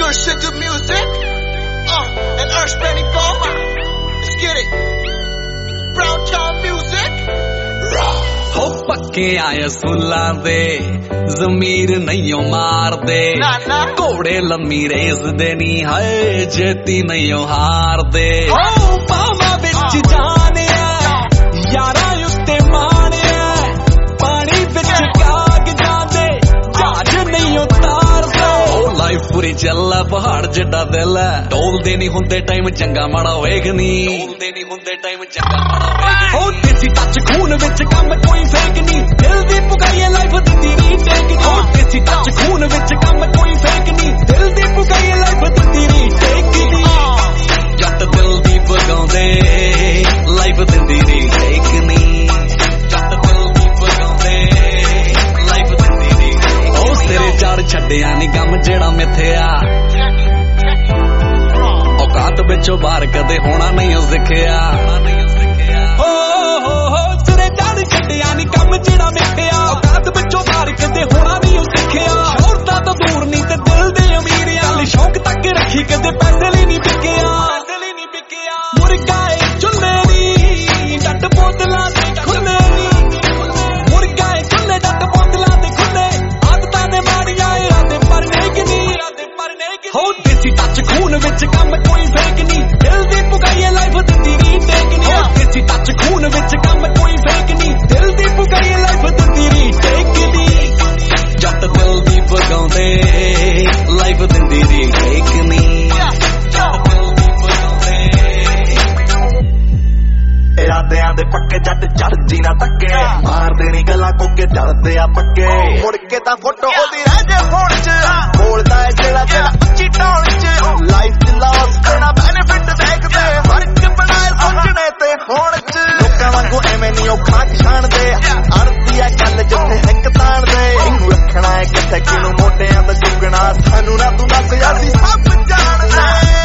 Sugar music, and Earth Spanning Forma. Let's get it. Brown Town music. हो पक्के आए सुला दे जमीर नहीं मार दे घोड़े लम्मी रेस दे नी है जेती नहीं हार दे हो पावा बिच जाने यारा उत्ते माने पानी बिच काग जांदे जहाज नहीं उतार दे ओ लाइफ पूरी चला पहाड़ जड्डा दिल है डोलदे नहीं हुंदे टाइम चंगा माड़ा वेखनी डोलदे नहीं हुंदे टाइम चंगा माड़ा वेखनी ओ देसी टच खून विच कम कोई फेक नहीं दिल दी पुगाई लाइफ दिंदी री टेक नी ओ देसी टच खून विच कम कोई फेक नहीं दिल दी पुगाई लाइफ दिंदी री टेक नी जट दिल दी पगाउंदे लाइफ दिंदी री टेक नी जट दिल दी पगाउंदे लाइफ दिंदी री ओ सिरे चढ़ छड्डिया नी गम जेड़ा मिथया औकात विचों बाहर कदे होना नहीं सिखिया हो सिरे चढ़ छड्डिया नी गम जेड़ा मिथया औकात विचों बाहर कदे होना नहीं सिखिया शौहरतां तो दूर नहीं ते दिल दे अमीर गल शौक तक रखी कदे पैसे ਲਈ नहीं बिकिया मुर्गा ए चुल्ले नी डट बोतलां ते खुले नी मुर्गा ए चुल्ले डट बोतलां ते खुले आदतां दे माड़ियां इरादे पर नेक नी हो देसी टच खून विच कम कोई फेक नी दिल दी पुगाई लाइफ दिंदी री टेक नी हो देसी टच खून विच कम कोई फेक नी दिल दी पुगाई लाइफ दिंदी री टेक नी जट दिल दी पगाउंदे लाइफ दिंदी री टेक नी इरादियां दे पक्के जट चढ़दी ना तक्के मार देनी गल्लां कोके चढ़दे आ पक्के मुड़ के तां फोटो ओदी रह जे फोन च बोलदा है जेड़ा उच्ची टोन च लाइफ च लॉस करना बेनिफिट देखदे फर्क बनाए समझने ते होण च लोकां वांगू एवें नहीं औखा छाणदे अड़दी आ गल जिथे हिक ताण दे इनू रखना है किथे किनू मोटियां दा चुगना सानू ना तू दस यादी सब जाणदे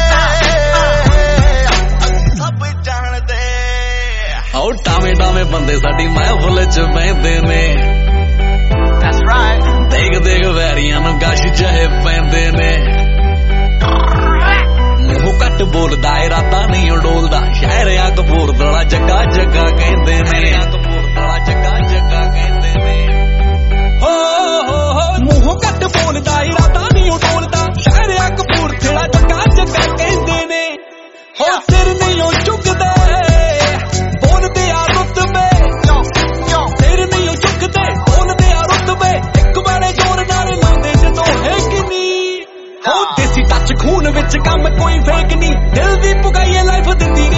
ओ टावे टावे बंदे साडी महफिल च बहंदे ने देख देख वैरियां नूं गश चाहे पैंदे ने मूंह घट बोलदा इरादा नहीं डोलदा शहर आ कपूरथला जग्गा जग्गा कहंदे ने कपूरथला जग्गा जग्गा कहंदे ने हो मूंह घट बोलदा इरादा नहीं डोलदा शहर आ कपूरथला जग्गा जग्गा कहंदे ने हो सिर नहीं चुकदे खून विच कम कोई फेक नहीं दिल दी पुगाई लाइफ दिंदी